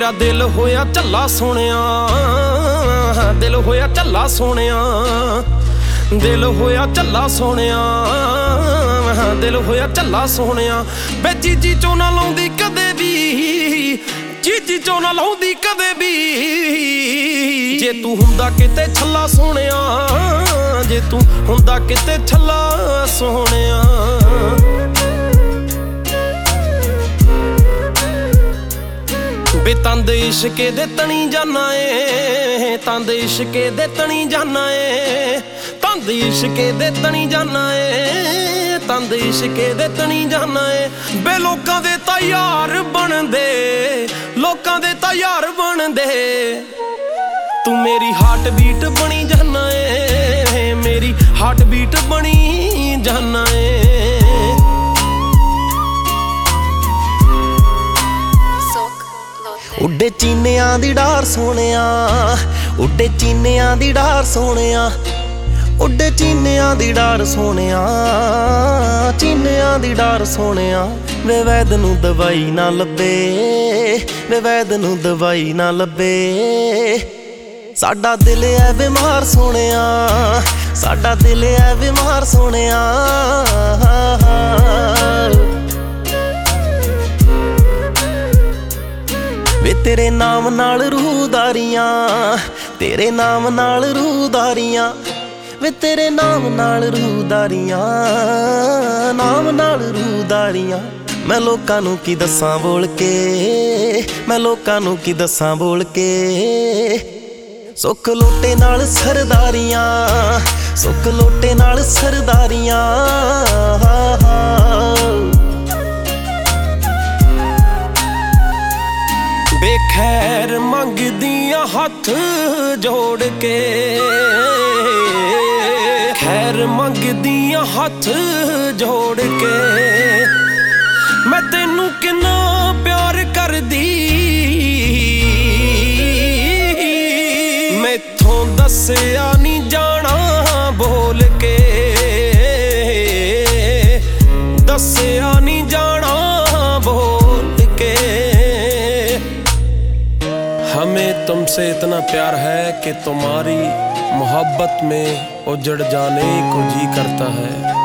मेरा दिल होया झल्ला सोहणिया, दिल होया झल्ला सोहणिया, दिल होया झल्ला सोहणिया, दिल होया झल्ला सोहणिया। वे चीची चों ना लाउंदी कदे भी, चीची चों ना लाउंदी कदे भी, जे तू हुंदा किते छल्ला सोहणिया, जे तू हुंदा किते छल्ला सोहणिया। बे तंद इश्के दे तणी जाना ए, तंद इश्के दे तणी जाना ए, तंद इश्के दे तणी जाना ए, तंद इश्के दे तणी जाना ए। बे लोकां दे तां यार बनदे, लोकां दे तां यार बनदे, तू मेरी हार्ट बीट बनी जाना ए, मेरी हार्ट बीट बनी जाना ए। उड्डे चीनियां दी डार सोहणिया, उड्डे चीनियां दी डार सोहणिया, उड्डे चीनियां दी डार सोहणिया, चीनियां दी डार सोहणिया। वे वैद नूं दवाई ना लभे, वे वैद नूं दवाई ना लभे, साडा दिल है बीमार सोहणिया, साडा दिल है बीमार सोहणिया। वे तेरे नाम नाल रूहदारियां, तेरे नाम नाल रूहदारियां, वे तेरे नाम नाल रूहदारियां, नाम नाल रूहदारियां। मैं लोकां नूं की दस्सां बोल के, मैं लोकां नूं की दस्सां बोल के, सुख लोटे नाल सरदारियां, सुख लोटे नाल सरदारियां। बेखैर मंगदियां हथ जोड़ के, खैर मंगदियां हथ जोड़ के। मैं तेनू किन्ना प्यार करदी, मैथों दस्सिया नी जाना बोल के, दस्सिया नी जाना बोल के। हमें तुमसे इतना प्यार है कि तुम्हारी मोहब्बत में उजड़ जाने को जी करता है।